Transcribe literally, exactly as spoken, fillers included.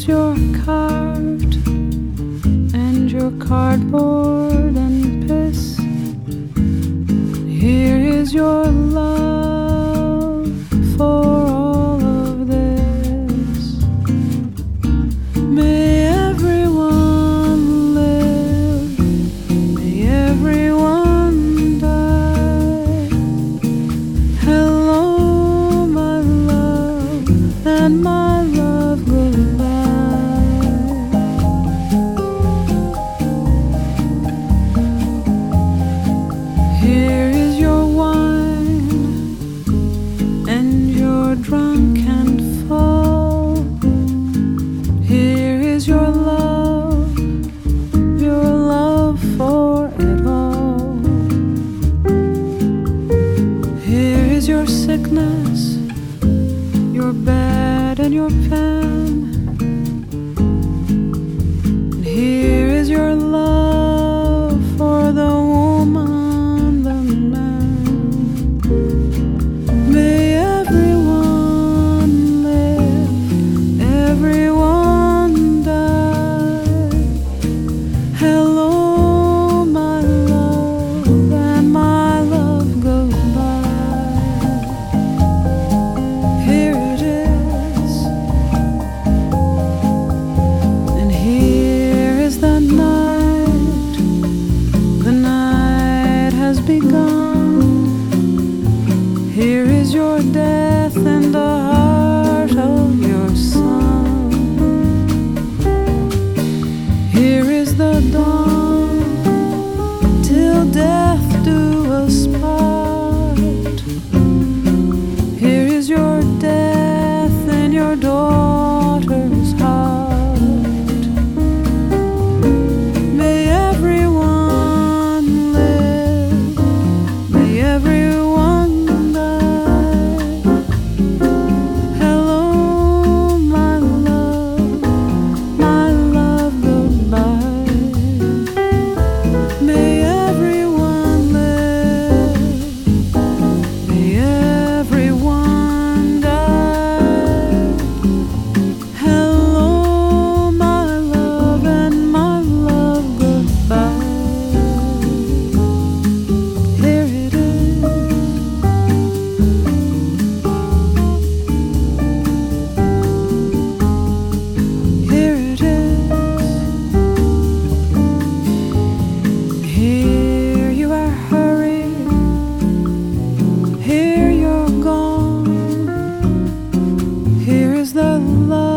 your cart and your cardboard and piss. Here is your love for all of this. May everyone live, may everyone die. Hello, my love, and my love, goodbye. Here is your wine, and you're drunk and full. Here is your love, your love for it all. Here is your sickness, your bed and your pen. And here is your love for the woman, the man. May everyone live, everyone die. Hello, my love, and my love, goodbye. Here it is, and here is the night. The night has begun. Here is your death in the heart of your son. Here is the dawn, till death do us part. Here is your death in your daughter's heart. May everyone live, may everyone die. Hello, my love, my love, goodbye. May everyone live, may everyone die. Hello, my love, and my love, goodbye. Here it is. Here it is. Here you are hurried, here you're gone. Here is the love